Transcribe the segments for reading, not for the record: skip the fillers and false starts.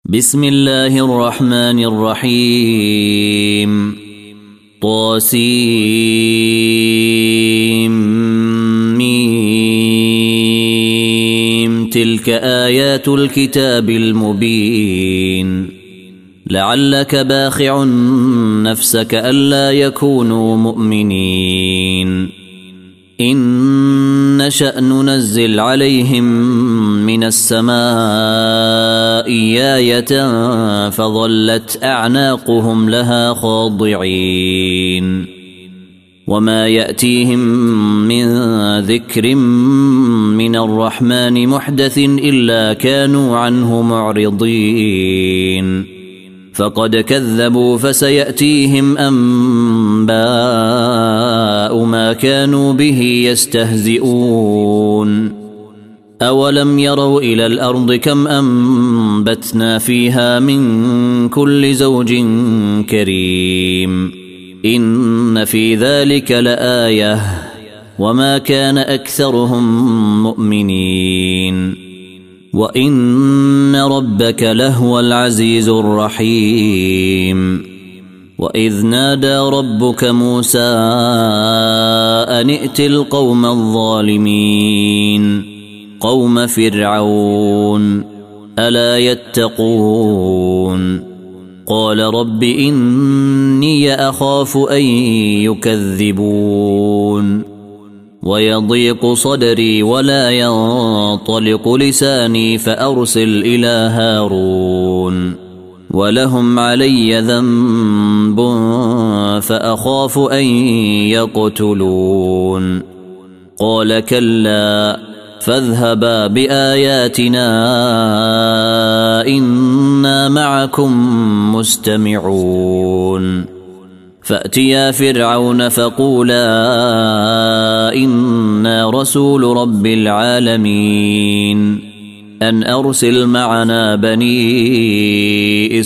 بسم الله الرحمن الرحيم طاسيم تلك آيات الكتاب المبين لعلك باخع نفسك ألا يكونوا مؤمنين إن نشأ ننزل عليهم من السماء آية فظلت أعناقهم لها خاضعين وما يأتيهم من ذكر من الرحمن محدث إلا كانوا عنه معرضين فقد كذبوا فسيأتيهم أنباء ما كانوا به يستهزئون أولم يروا إلى الأرض كم أنبتنا فيها من كل زوج كريم إن في ذلك لآية وما كان أكثرهم مؤمنين وإن ربك لهو العزيز الرحيم وإذ نادى ربك موسى أن ائت القوم الظالمين قوم فرعون ألا يتقون قال رب إني أخاف أن يكذبون ويضيق صدري ولا ينطلق لساني فأرسل إلى هارون ولهم علي ذنب فأخاف أن يقتلون قال كلا فاذهبا بآياتنا إنا معكم مستمعون فأتيا فرعون فقولا إنا رسول رب العالمين أن أرسل معنا بني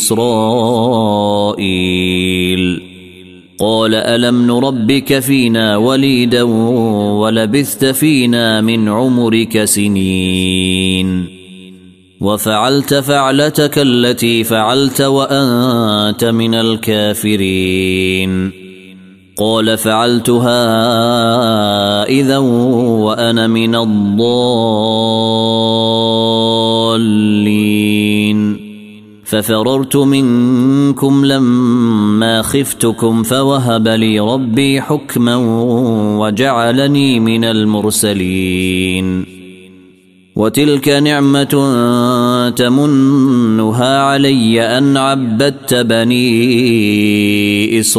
إسرائيل قال ألم نربك فينا وليدا ولبثت فينا من عمرك سنين وفعلت فعلتك التي فعلت وأنت من الكافرين قال فعلتها إذا وأنا من الضالين ففررت منكم لما خفتكم فوهب لي ربي حكما وجعلني من المرسلين وتلك نعمة تمنها علي أن عبدت بني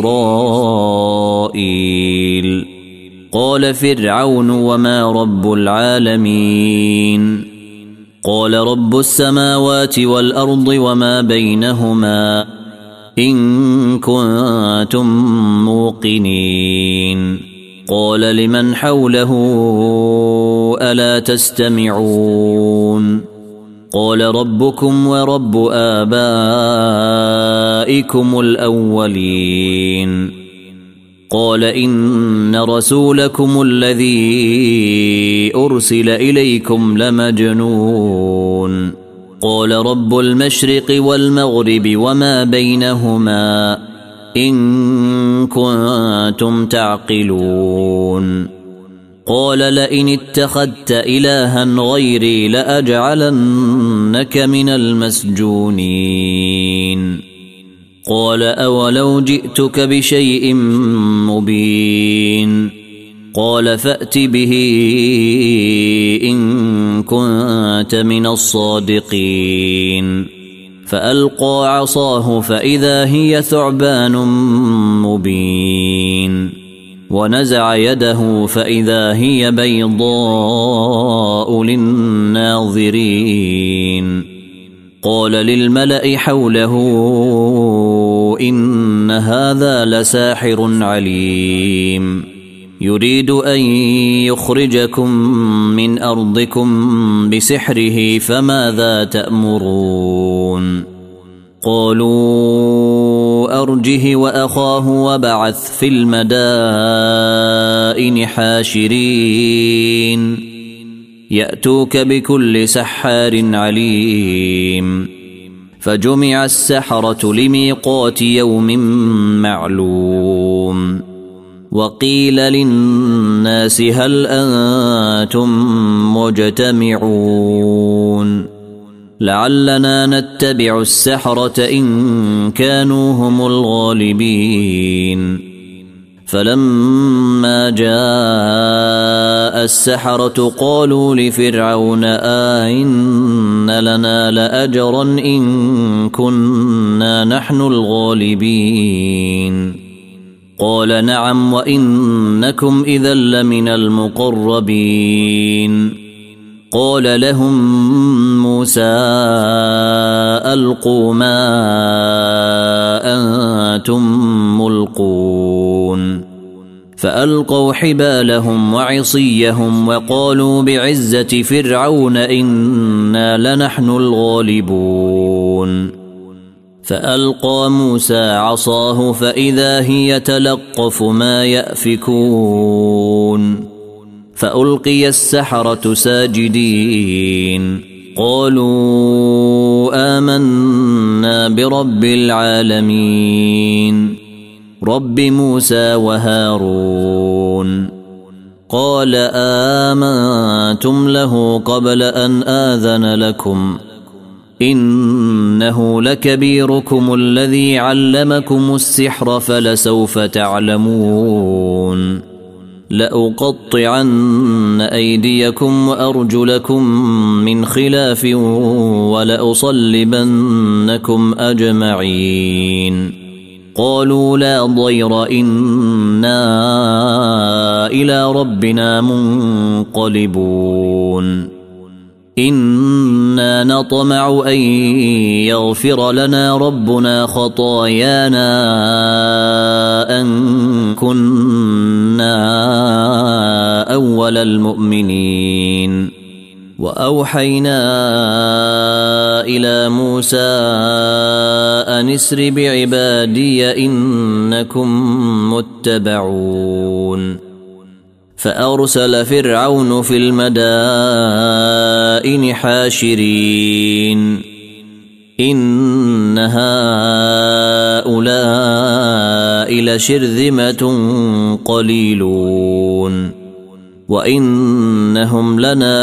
إسرائيل قال فرعون وما رب العالمين قال رب السماوات والأرض وما بينهما إن كنتم موقنين قال لمن حوله ألا تستمعون قال ربكم ورب آبائكم الأولين قال إن رسولكم الذي أرسل إليكم لمجنون قال رب المشرق والمغرب وما بينهما إن كنتم تعقلون قال لئن اتخذت إلها غيري لأجعلنك من المسجونين قال أولو جئتك بشيء مبين قال فأت به إن كنت من الصادقين فألقى عصاه فإذا هي ثعبان مبين ونزع يده فإذا هي بيضاء للناظرين قال للملأ حوله إن هذا لساحر عليم يريد أن يخرجكم من أرضكم بسحره فماذا تأمرون قالوا أرجه وأخاه وبعث في المدائن حاشرين يأتوك بكل سحار عليم فجمع السحرة لميقات يوم معلوم وقيل للناس هل أنتم مجتمعون لعلنا نتبع السحرة إن كانوا هم الغالبين فلما جاء السحرة قالوا لفرعون أئن لنا لأجرا إن كنا نحن الغالبين قال نعم وإنكم إذا لمن المقربين قال لهم موسى ألقوا ما أنتم ملقون فألقوا حبالهم وعصيهم وقالوا بعزة فرعون إنا لنحن الغالبون فألقى موسى عصاه فإذا هي تلقف ما يأفكون فألقي السحرة ساجدين قالوا آمنا برب العالمين رب موسى وهارون قال آمنتم له قبل أن آذن لكم إنه لكبيركم الذي علمكم السحر فلسوف تعلمون لأقطعن أيديكم وأرجلكم من خلاف ولأصلبنكم أجمعين قالوا لا ضير إنا إلى ربنا منقلبون إنا نطمع أن يغفر لنا ربنا خطايانا أن كنا أول المؤمنين وأوحينا إلى موسى أن اسر بعبادي إنكم متبعون فأرسل فرعون في المدائن حاشرين إن هؤلاء لشرذمة قليلون وإنهم لنا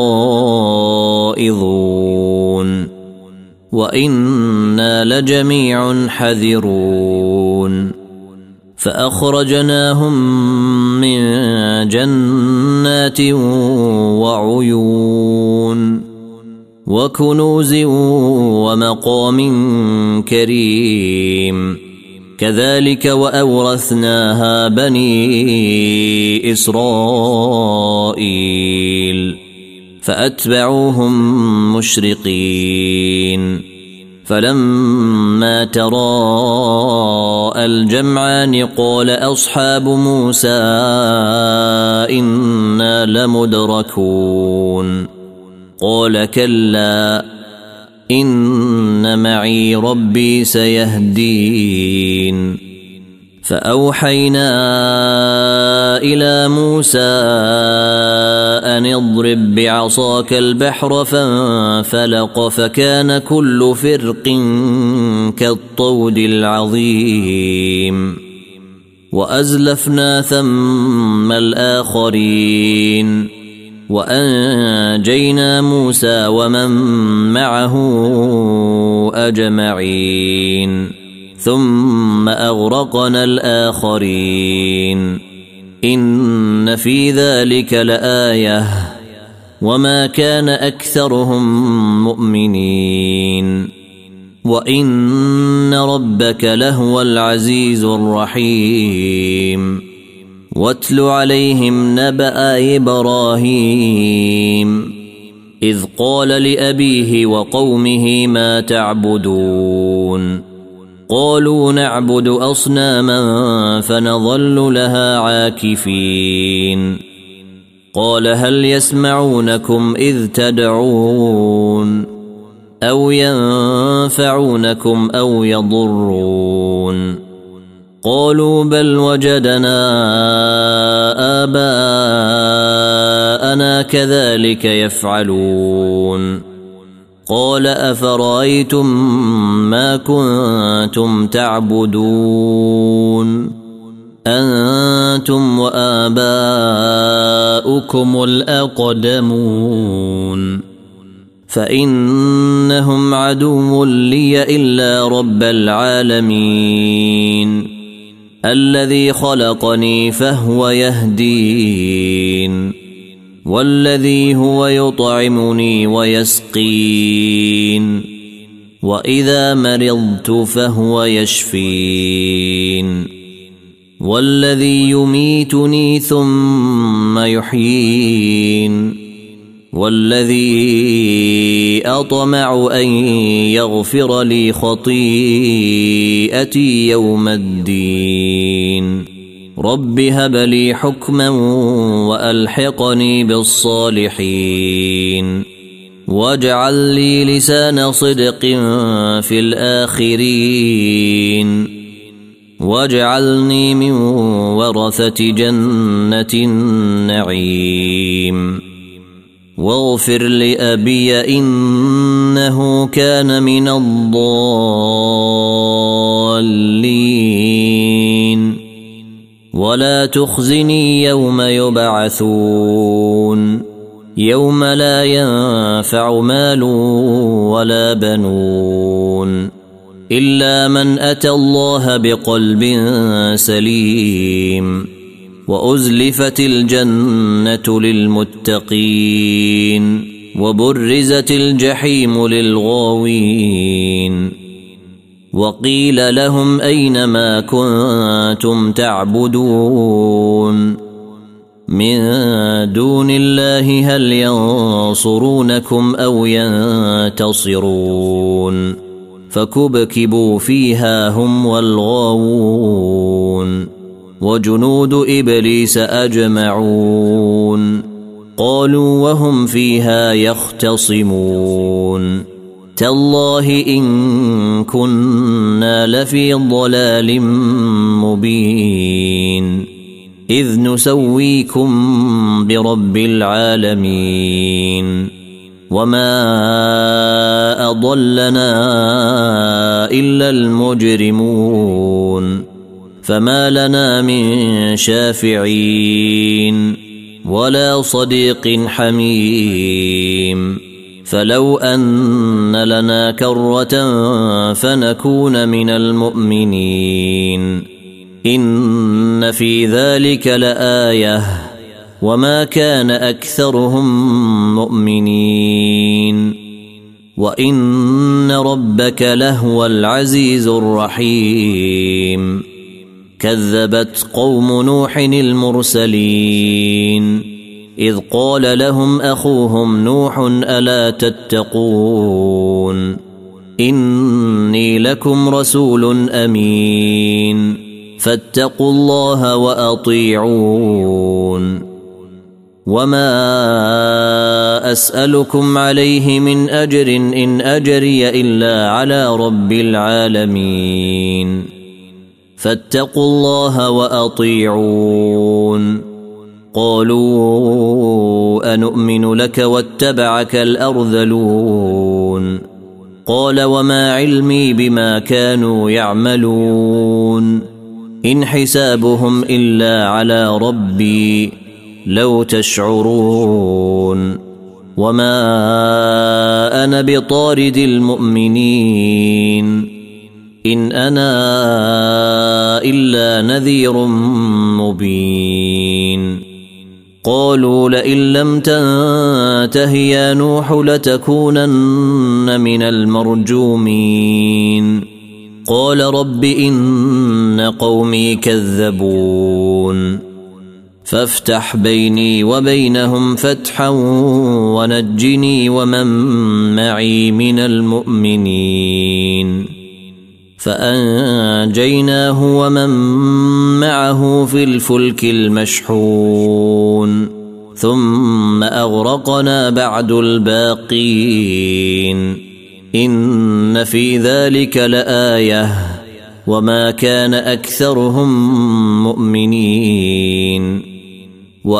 لغائظون وإنا لجميع حذرون فأخرجناهم من جنات وعيون وكنوز ومقام كريم كذلك وأورثناها بني إسرائيل فأتبعوهم مشرقين فلما تراءى الجمعان قال أصحاب موسى إنا لمدركون قال كلا إن معي ربي سيهدين فأوحينا إلى موسى أن اضرب بعصاك البحر فانفلق فكان كل فرق كالطود العظيم وأزلفنا ثم الآخرين وأنجينا موسى ومن معه أجمعين ثم أغرقنا الآخرين إن في ذلك لآية وما كان أكثرهم مؤمنين وإن ربك لهو العزيز الرحيم واتل عليهم نبأ إبراهيم إذ قال لأبيه وقومه ما تعبدون قالوا نعبد أصناما فنظل لها عاكفين قال هل يسمعونكم إذ تدعون أو ينفعونكم أو يضرون قالوا بل وجدنا آباءنا كذلك يفعلون قال أفرأيتم ما كنتم تعبدون أنتم وآباؤكم الأقدمون فإنهم عدو لي إلا رب العالمين الذي خلقني فهو يهدين والذي هو يطعمني ويسقين وإذا مرضت فهو يشفين والذي يميتني ثم يحيين والذي أطمع أن يغفر لي خطيئتي يوم الدين رب هب لي حكما وألحقني بالصالحين واجعل لي لسان صدق في الآخرين واجعلني من ورثة جنة النعيم واغفر لأبي إنه كان من الضالين ولا تخزني يوم يبعثون يوم لا ينفع مال ولا بنون إلا من أتى الله بقلب سليم وأزلفت الجنة للمتقين وبرزت الجحيم للغاوين وقيل لهم أين ما كنتم تعبدون من دون الله هل ينصرونكم أو ينتصرون فكبكبوا فيها هم والغاوون وجنود إبليس أجمعون قالوا وهم فيها يختصمون تالله إن كنا لفي ضلال مبين إذ نسويكم برب العالمين وما أضلنا إلا المجرمون فما لنا من شافعين ولا صديق حميم فلو أن لنا كرة فنكون من المؤمنين إن في ذلك لآية وما كان أكثرهم مؤمنين وإن ربك لهو العزيز الرحيم كذبت قوم نوح المرسلين إذ قال لهم أخوهم نوح ألا تتقون إني لكم رسول أمين فاتقوا الله وأطيعون وما أسألكم عليه من أجر إن أجري إلا على رب العالمين فاتقوا الله وأطيعون قالوا أنؤمن لك واتبعك الأرذلون قال وما علمي بما كانوا يعملون إن حسابهم إلا على ربي لو تشعرون وما أنا بطارد المؤمنين إن أنا إلا نذير مبين قالوا لئن لم تنته يا نوح لتكونن من المرجومين قال رب إن قومي كذبون فافتح بيني وبينهم فتحا ونجني ومن معي من المؤمنين فأنجيناه ومن معه في الفلك المشحون ثم أغرقنا بعد الباقين إن في ذلك لآية وما كان أكثرهم مؤمنين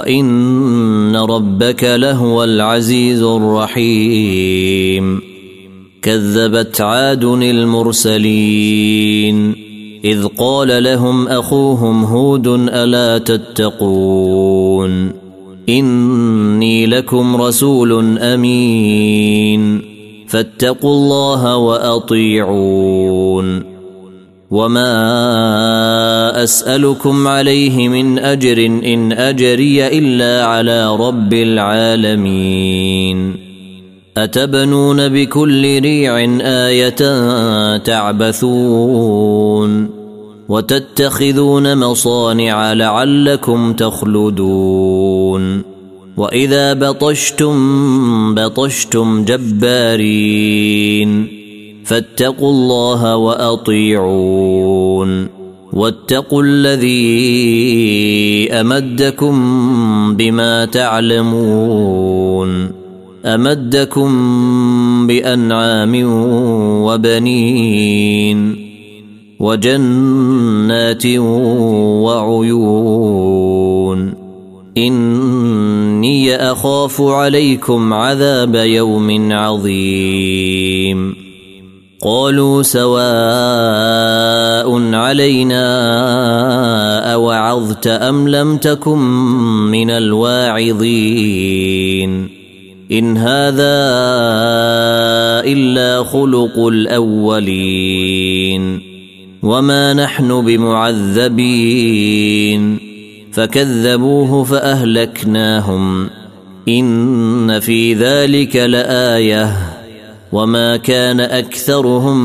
وإن ربك لهو العزيز الرحيم كذبت عاد المرسلين إذ قال لهم أخوهم هود ألا تتقون إني لكم رسول أمين فاتقوا الله وأطيعون وما أسألكم عليه من أجر إن أجري إلا على رب العالمين أتبنون بكل ريع آية تعبثون وتتخذون مصانع لعلكم تخلدون وإذا بطشتم جبارين فاتقوا الله وأطيعون واتقوا الذي أمدكم بما تعلمون أمدكم بأنعام وبنين وجنات وعيون إني أخاف عليكم عذاب يوم عظيم قالوا سواء علينا أوعظت أم لم تكن من الواعظين إن هذا إلا خلق الأولين وما نحن بمعذبين فكذبوه فأهلكناهم إن في ذلك لآية وما كان أكثرهم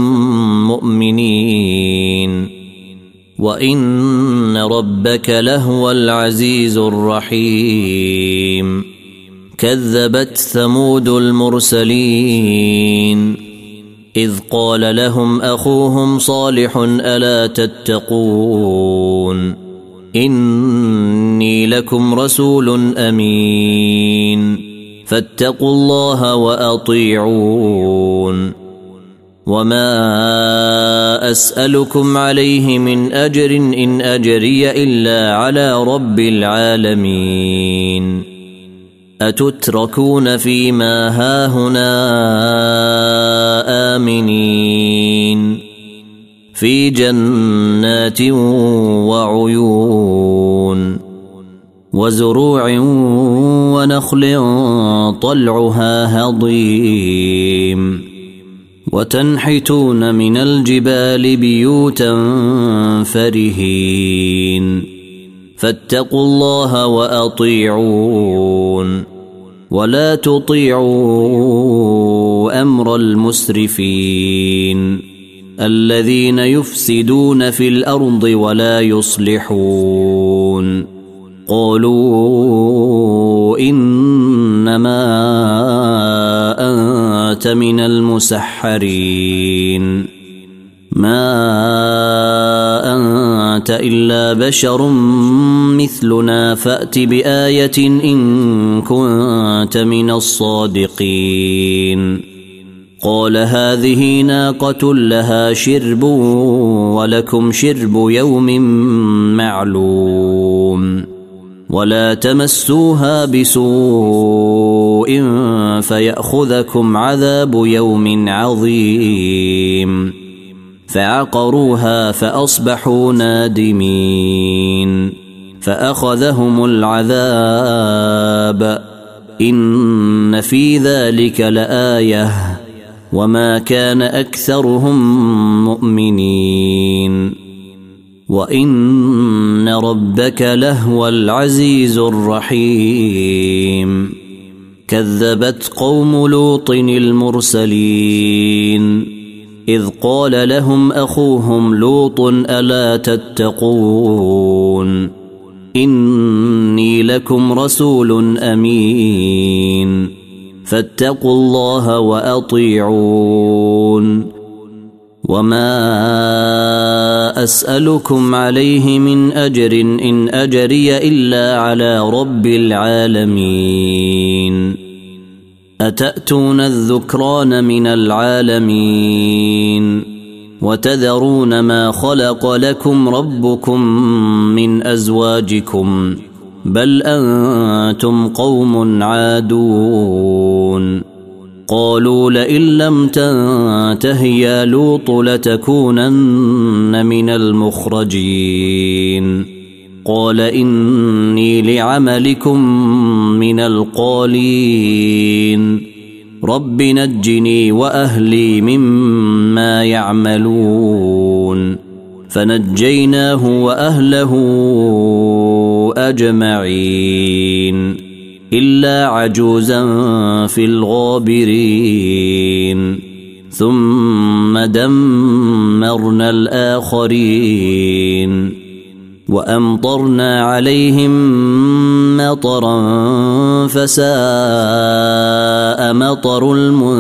مؤمنين وإن ربك لهو العزيز الرحيم كذبت ثمود المرسلين إذ قال لهم أخوهم صالح ألا تتقون إني لكم رسول أمين فاتقوا الله وأطيعون وما أسألكم عليه من أجر إن أجري إلا على رب العالمين أتتركون فيما هاهنا آمنين في جنات وعيون وزروع ونخل طلعها هضيم وتنحتون من الجبال بيوتا فرهين فاتقوا الله وأطيعون ولا تطيعوا أمر المسرفين الذين يفسدون في الأرض ولا يصلحون قالوا إنما أنت من المسحرين ما أنت إلا بشر مثلنا فأت بآية إن كنت من الصادقين قال هذه ناقة لها شرب ولكم شرب يوم معلوم ولا تمسوها بسوء فيأخذكم عذاب يوم عظيم فعقروها فأصبحوا نادمين فأخذهم العذاب إن في ذلك لآية وما كان أكثرهم مؤمنين وإن ربك لهو العزيز الرحيم كذبت قوم لوط المرسلين إذ قال لهم أخوهم لوط ألا تتقون إني لكم رسول أمين فاتقوا الله وأطيعون وما أسألكم عليه من أجر إن أجري إلا على رب العالمين أتأتون الذكران من العالمين وتذرون ما خلق لكم ربكم من أزواجكم بل أنتم قوم عادون قالوا لئن لم تنته يا لوط لتكونن من المخرجين قال إني لعملكم من القالين رب نجني وأهلي مما يعملون فنجيناه وأهله أجمعين إلا عجوزا في الغابرين ثم دمرنا الآخرين وأمطرنا عليهم مطرا فساء مطر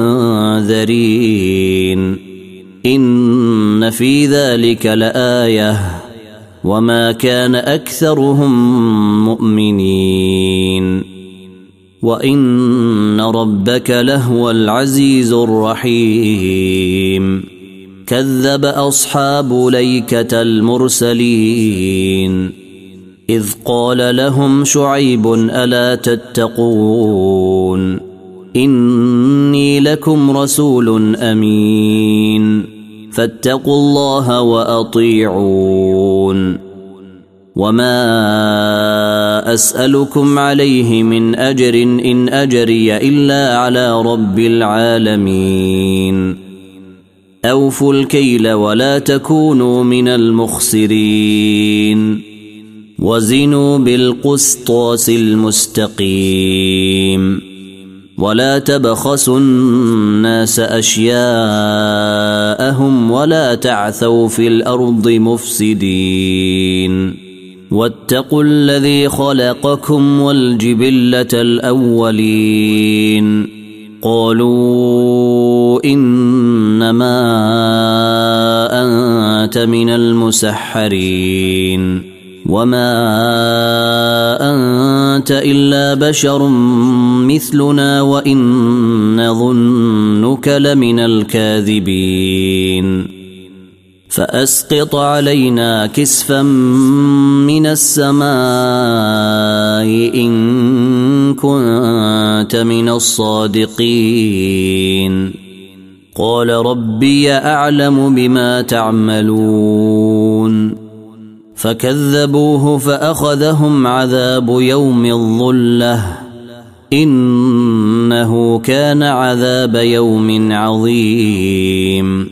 المنذرين إن في ذلك لآية وما كان أكثرهم مؤمنين وإن ربك لهو العزيز الرحيم كذب أصحاب ليكة المرسلين إذ قال لهم شعيب ألا تتقون إني لكم رسول أمين فاتقوا الله وأطيعون وما أسألكم عليه من أجر إن أجري إلا على رب العالمين أوفوا الكيل ولا تكونوا من المخسرين وزنوا بالقسطاس المستقيم ولا تبخسوا الناس أشياءهم ولا تعثوا في الأرض مفسدين واتقوا الذي خلقكم والجبلة الأولين قالوا إنما أنت من المسحرين وما أنت إلا بشر مثلنا وإن نظنك لمن الكاذبين فأسقط علينا كسفا من السماء إن كنت من الصادقين قال ربي أعلم بما تعملون فكذبوه فأخذهم عذاب يوم الظلة إنه كان عذاب يوم عظيم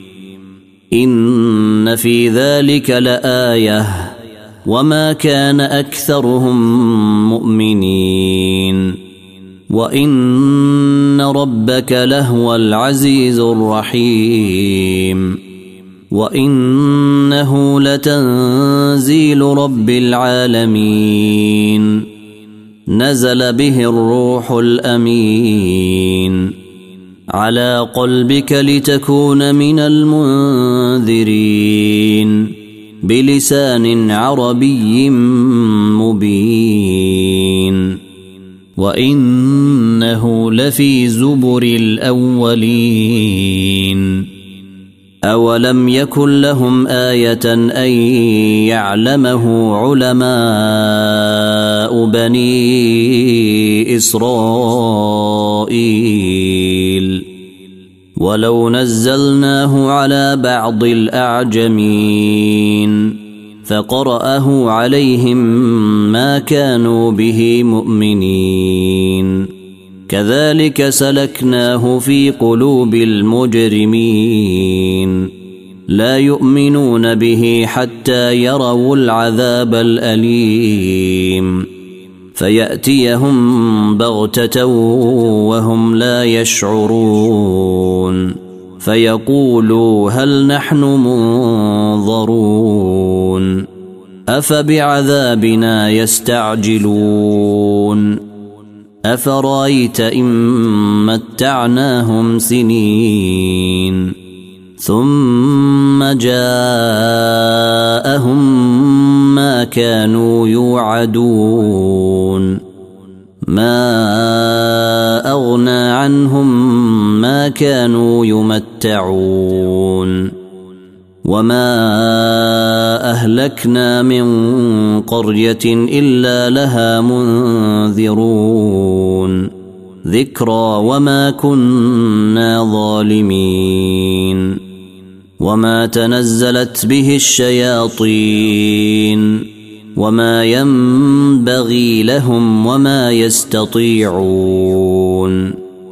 إن في ذلك لآية وما كان أكثرهم مؤمنين وإن ربك لهو العزيز الرحيم وإنه لتنزيل رب العالمين نزل به الروح الأمين على قلبك لتكون من المنذرين بلسان عربي مبين وإنه لفي زبر الأولين أولم يكن لهم آية أن يعلمه علماء بني إسرائيل ولو نزلناه على بعض الأعجمين فقرأه عليهم ما كانوا به مؤمنين كذلك سلكناه في قلوب المجرمين لا يؤمنون به حتى يروا العذاب الأليم فيأتيهم بغتة وهم لا يشعرون فيقولوا هل نحن منظرون أفبعذابنا يستعجلون أفرأيت إن متعناهم سنين ثم جاءهم ما كانوا يوعدون ما أغنى عنهم ما كانوا يمتعون وما أهلكنا من قرية إلا لها منذرون ذكرى وما كنا ظالمين وما تنزلت به الشياطين وما ينبغي لهم وما يستطيعون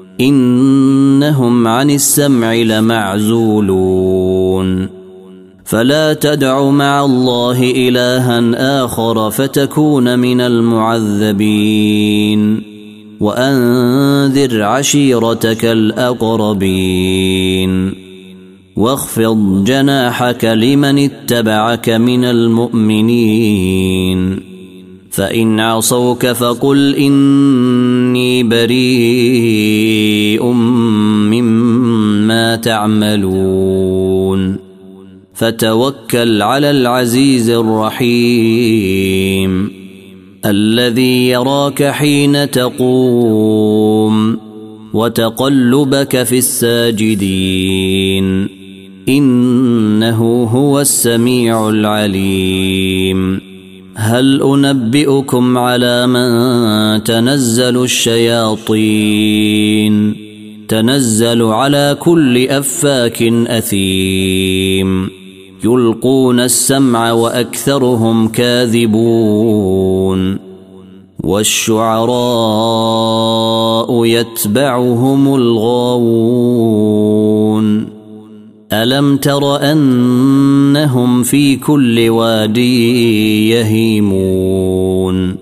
إنهم عن السمع لمعزولون فلا تدع مع الله إلها آخر فتكون من المعذبين وأنذر عشيرتك الأقربين واخفض جناحك لمن اتبعك من المؤمنين فإن عصوك فقل إني بريء مما تعملون فتوكل على العزيز الرحيم الذي يراك حين تقوم وتقلبك في الساجدين إنه هو السميع العليم هل أنبئكم على من تنزل الشياطين تنزل على كل أفاك أثيم يلقون السمع وأكثرهم كاذبون والشعراء يتبعهم الغاوون ألم تر أنهم في كل واد يهيمون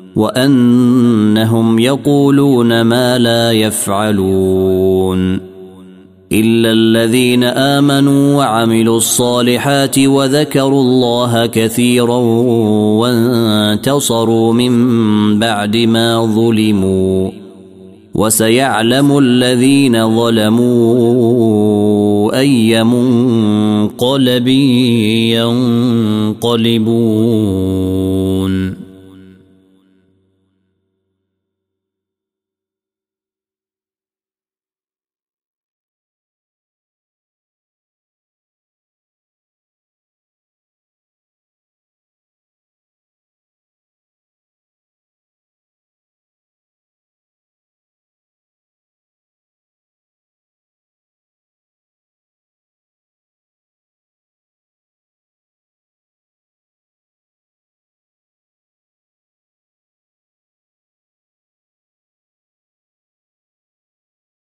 وأنهم يقولون ما لا يفعلون إلا الذين آمنوا وعملوا الصالحات وذكروا الله كثيرا وانتصروا من بعد ما ظلموا وسيعلم الذين ظلموا أي منقلب ينقلبون